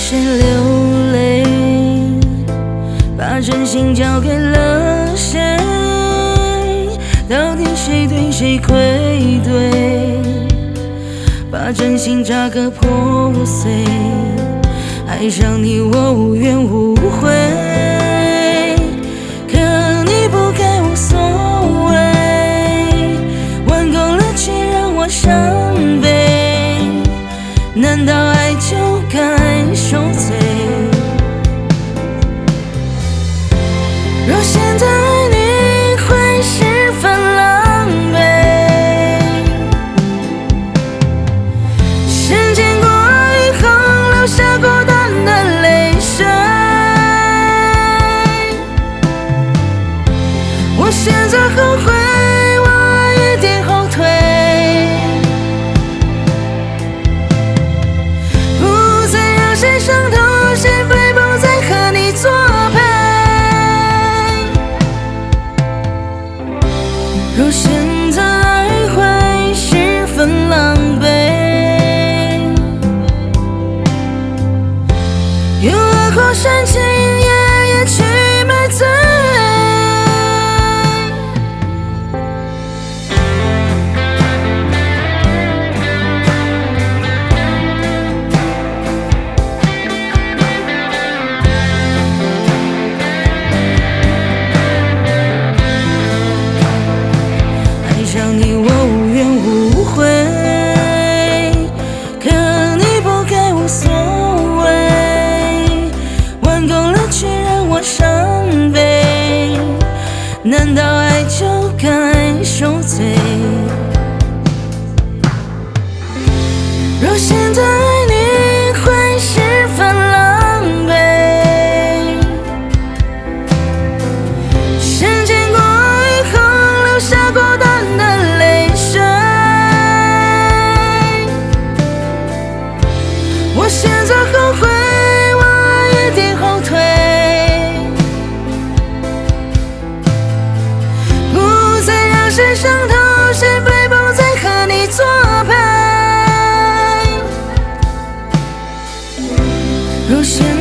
谁流泪？把真心交给了谁？到底谁对谁愧对？把真心扎个破碎，爱上你我无怨无悔，可你不给无所谓，玩够了却让我伤悲，难道爱就该受罪？若现在爱你会十分狼狈，时间过以后留下孤单的泪水，我选择后悔，我一定后退，不再让谁伤透谁非，不再和你作配。若现在爱会十分狼狈，用恶火煽情也去买醉。爱上你我无怨无悔，可你不给无所谓，玩够了却让我伤悲，难道爱就该受罪？若现在爱你会十分狼狈，时间过以后留下孤单的泪水，我选择后悔，我一定后退，不再让谁伤透谁非，不再和你作配。若现